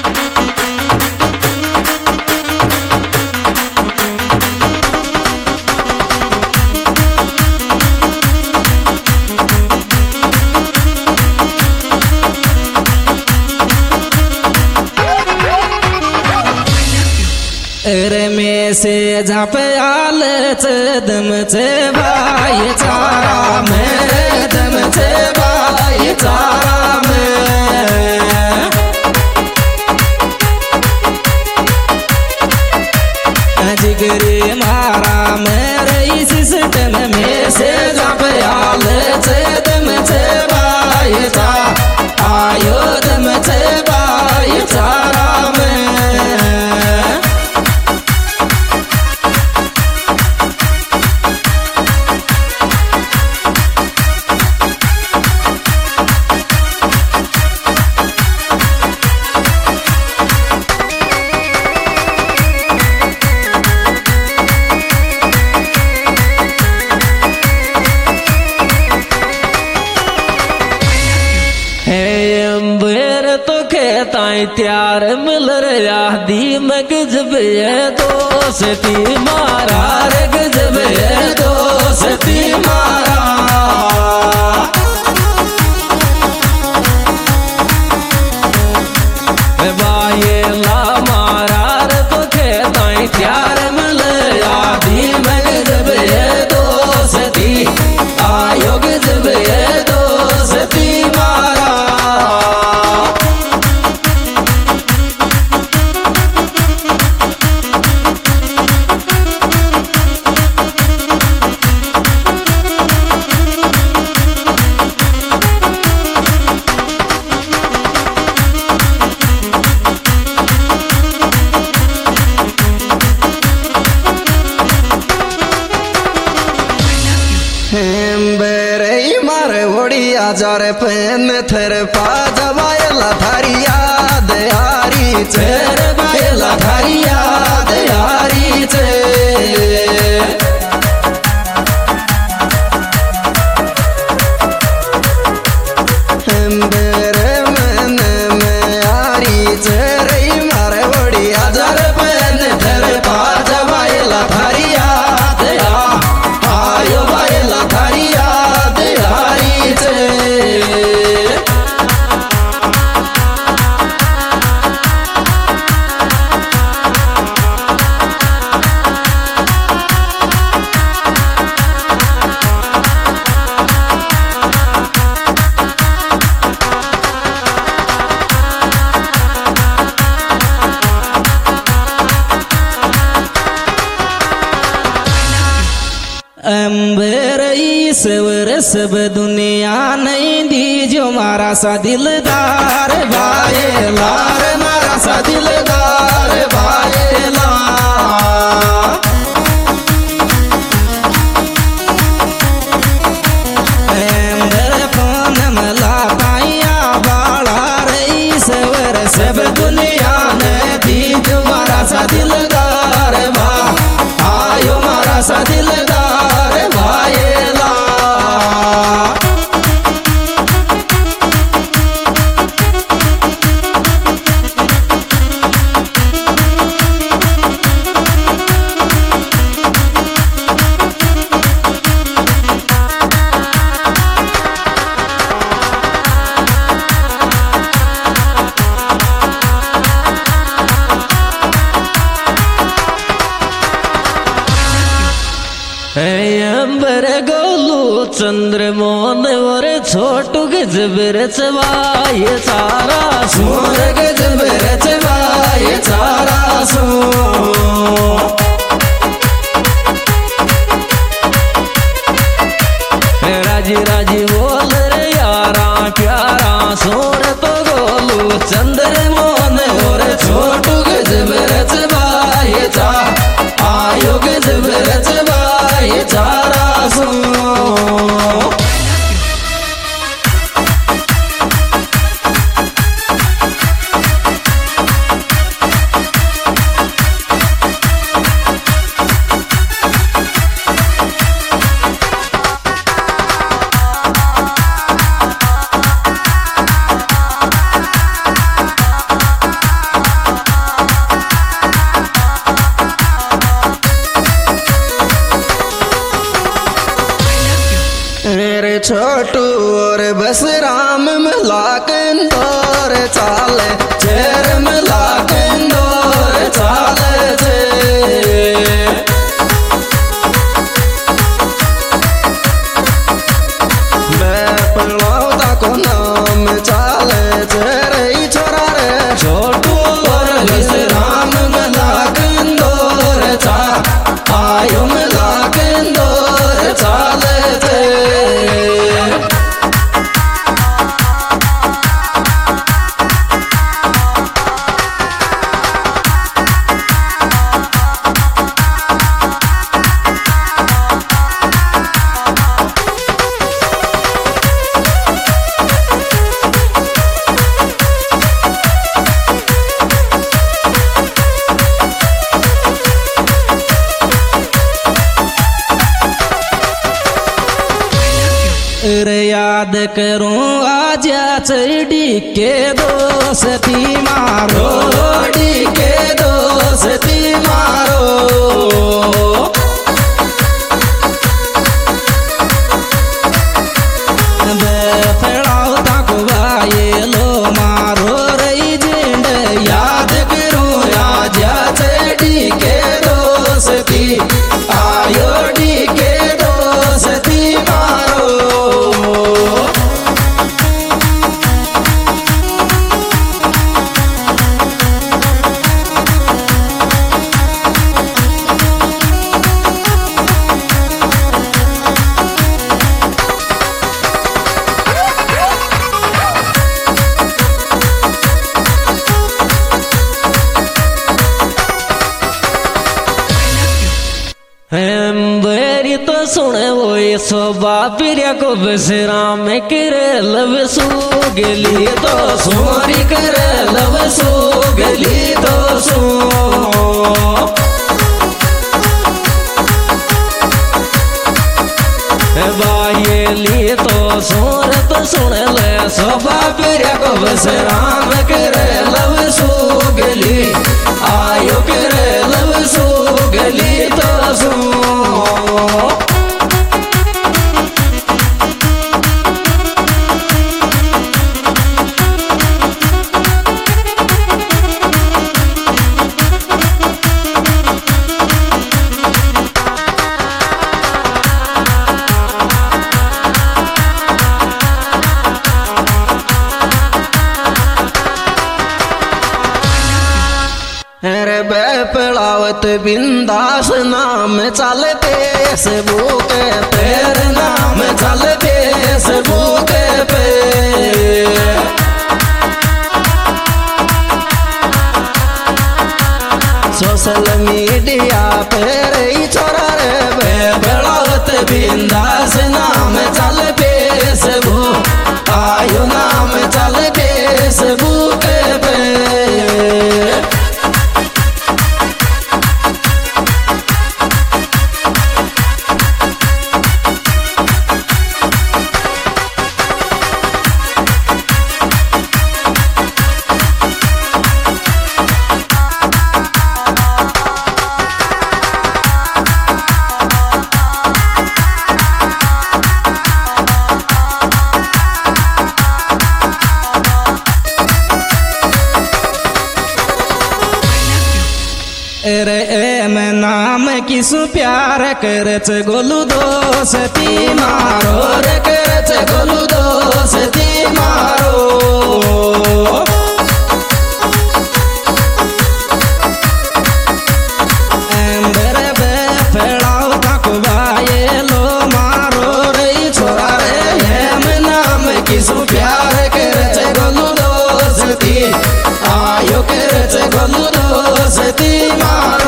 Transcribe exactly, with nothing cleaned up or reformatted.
रमेशे झापयालच दमचे बाईचा राम दमचे बाईचा राम जिगरी मारा मेरे सिस्टम में से झापयालच दमचे बाईचा आयो दमचे बाईचा राम ताई त्यार मिल रहा दी मग जब ये दोस्ती मारा रग जब ये दोस्ती मारा बाये ला मारा रे तो खेताई त्यार मिल रहा दी मग जब ये दोस्ती आयोग जब ये दोस्ती मारा जार पेन थर पा जवायला धारिया दयारी चेर बायला धारिया दयारी चे अंबर मन में आरी चेर मारे वड़िया जार पेन थर पा जवायला धारिया दया आयो बायला धारिया दयारी चे सवर सब दुनिया नहीं दी जो मारा सा दिलदार भाई लार मारा सा दिलदार भाई ला फोन मला पाया बाला रही सवर सब दुनिया ने दी जो मारा सा दिलदार भा आयो मारा सा दिलदार भाई अंबर गोलू चंद्र मोहन और छोटू गजबर चवाय सारा सोर गजबर चवाय सारा सो राजी राजी बोल रे यारा प्यारा सोर तो गोलू चंद्र मोहन और छोटू गजबर चवाय चा आयो गजबर चवाय चारा सो बस राम मिला कंदोर चाले चेर मिला कंदोर चाले जे को नाम चाले तेरे छोरा रे छोटू और राम मिला कंदोर चा आयो मिला कंदोर चाले थे रे याद करूं आज चढ़ी के दोस्ती मारो डी के दोस्ती मारो बेफड़ाओ ताको भाई लो मारो रही जिंद याद करूं आज चढ़ी के दोस्ती आयो डी के दोस्ती मारो बेरी तो सुने वो सोबा पिरिया को बसराम करे लब सू गली तो सोरी करे लब सू गली तो सो बाहली तो सोर तो सुन ले सोबा पिरिया को बसराम करे लब सू गली आयो करे लब सू गली तो सो बेपड़ावत बिंदास नाम चल फेसबुक पेर नाम चल फेसबुक पे सोशल मीडिया पर छोरा रे बेपड़ावत बिंदास नाम चल फेसबुक आयो नाम चल फेसबुक पे रे एम नाम किसु प्यार करच गोलू दोस्ती मारो रे करच गोलू दोस्ती मारो एम्बर बे फेड़ाओ ताको भाई लो मारो रे छोरा रे एम नाम किसु प्यार करच गोलू दोस्ती आयो करच गोलू दोस्ती मारो